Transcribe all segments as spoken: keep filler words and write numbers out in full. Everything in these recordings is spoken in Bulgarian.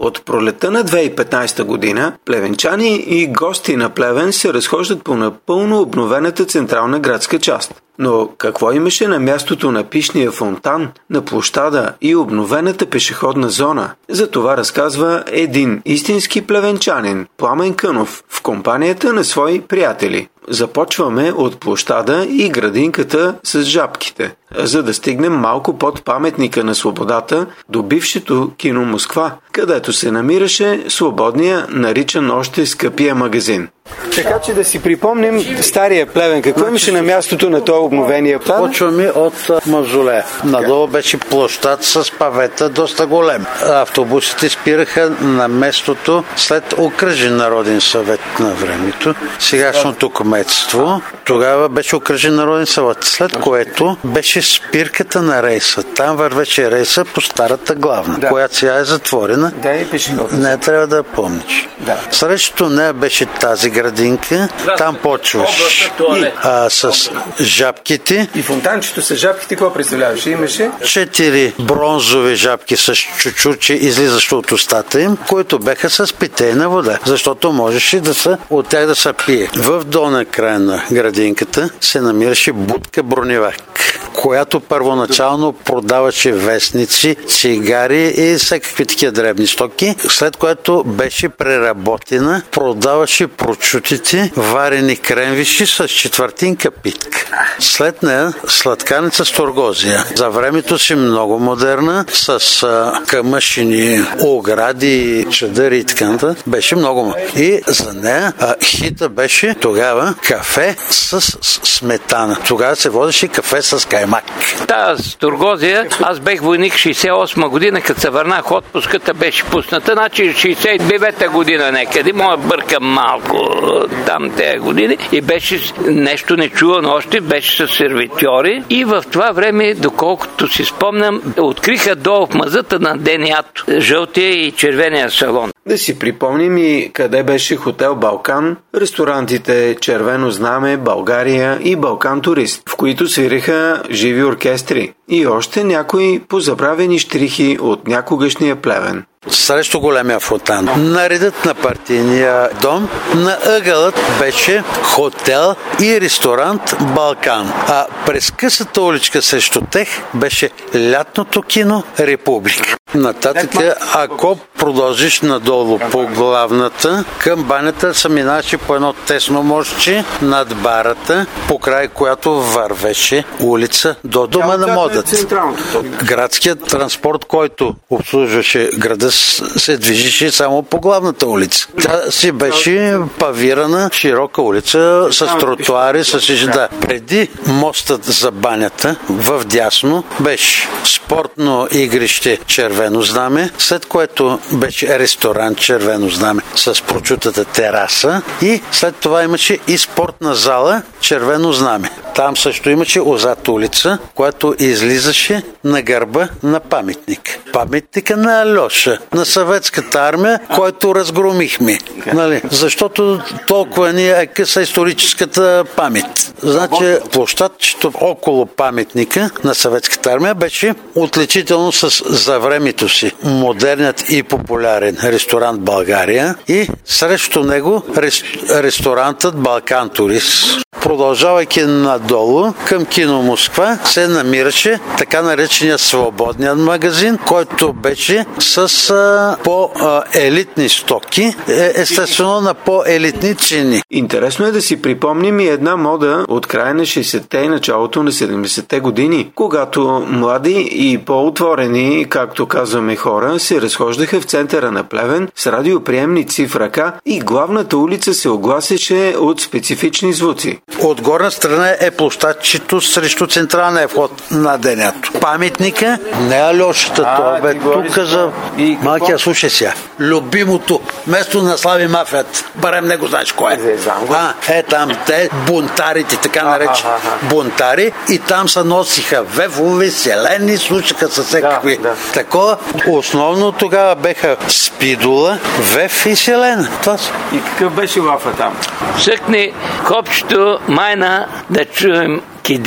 От пролета на две хиляди и петнадесета година плевенчани и гости на Плевен се разхождат по напълно обновената централна градска част. Но какво имаше на мястото на пишния фонтан, на площада и обновената пешеходна зона? За това разказва един истински плевенчанин, Пламен Кънов, в компанията на свои приятели. Започваме от площада и градинката с жабките, за да стигнем малко под паметника на свободата до бившето кино Москва, където се намираше свободния, наричан още скъпия магазин. Така че да си припомним стария Плевен. Какво имаше на мястото на този обновения план? Почваме от мавзолея. Надолу беше площад с павета, доста голем. Автобусите спираха на местото след окръжен народен съвет на времето. Сегашното кметство. Тогава беше окръжен народен съвет, след което беше спирката на рейса. Там вървеше рейса по старата главна, да, която сега е затворена. Да, и пешеходна. Не трябва да помниш. Да. Срещу нея беше тази градинка. Там почваш а, с жабките. И фонтанчето с жабките, какво представляваше? Имаше? Четири бронзови жабки с чучурче, излизащо от устата им, които беха с питейна вода, защото можеше да са, от тях да се пие. В долна края на градинката се намираше будка Броневак, която първоначално продаваше вестници, цигари и всякакви такива дребни стоки, след което беше преработена, продаваше прочутите варени кремвиши с четвъртинка питка. След нея сладканица с тургозия. За времето си много модерна, с а, камъшини, огради, чадъри и така нататък. Беше много. И за нея а, хита беше тогава кафе с, с сметана. Тогава се водеше кафе с каймак. Та с тургозия, аз бех войник шейсет и осма година, като се върнах отпуската, беше пусната, значи шейсет и девета година некъде, моя бъркам малко там тези години, и беше нещо нечувано още, беше с сервитьори, и в това време, доколкото си спомням, откриха долу в мазата на Дениато жълтия и червения салон. Да си припомним и къде беше хотел Балкан, ресторантите Червено знаме, България и Балкан Турист, в които свиреха живи оркестри и още някои позабравени щрихи от някогашния Плевен. Срещу големия фонтан. На редът на партийния дом на ъгълът беше хотел и ресторант Балкан. А през късата уличка срещу тех беше лятното кино Република. Нататък, ако продължиш надолу по главната, към банята се минаваше по едно тесно мостче над барата, по край която вървеше улица до дома на модата. Градският транспорт, който обслужваше града, се движеше само по главната улица. Тя си беше павирана широка улица с тротуари, с да. Преди мостът за банята в дясно беше спортно игрище Червено знаме, след което беше ресторант Червено знаме с прочутата тераса, и след това имаше и спортна зала Червено знаме. Там също имаше Озата улица, която излизаше на гърба на паметник. Паметника на Алеша, на съветската армия, който разгромихме. Нали? Защото толкова ни е къса историческата памет. Значи площадчето около паметника на съветската армия беше отличително с за времето си модерният и популярен ресторант България, и срещу него рес, ресторантът Балкан Турист. Продължавайки надолу към кино Москва се намираше така наречения свободният магазин, който беше с а, по-елитни стоки, е, естествено на по-елитни цени. Интересно е да си припомним и една мода от края на шейсетте и началото на седемдесетте години, когато млади и по-отворени, както казваме хора, се разхождаха в центъра на Плевен с радиоприемници в ръка и главната улица се огласеше от специфични звуци. От горна страна е площадчето срещу централния вход на Дениато. Паметника не е Алешата, това бе тук за малкия, слушай сега. Любимото место на Слави Мафият. Барем не го знаеш кое е. А, е там те бунтарите, така наречени бунтари, и там се носиха вевове, селени, слушаха със всякакви. Да, да. Такова, основно тогава беха спидула, вев и селена. Това са. И какъв беше лафа там? Съкни копчето майна да чуем кидика.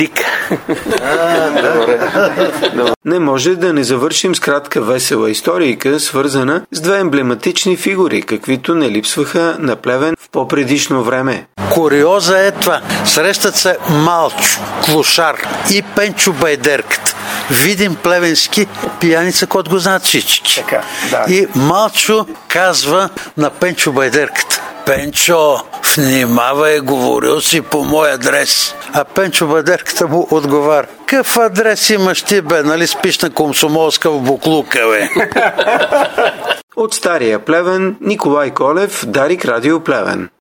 Не може да не завършим с кратка весела историйка, свързана с две емблематични фигури, каквито не липсваха на Плевен в по-предишно време. Куриоза е това. Срещат се Малчо, клошар и Пенчо Байдерката. Видим плевенски пияница, който го знаят всички. Така, да. И Малчо казва на Пенчо Байдерката: Пенчо, внимавай, говорил си по мой адрес. А Пенчо Байдерката му отговаря: какъв адрес имаш ти, бе? Нали спиш на Комсомолска в буклука, бе? От стария Плевен, Николай Колев, Дарик, Радио Плевен.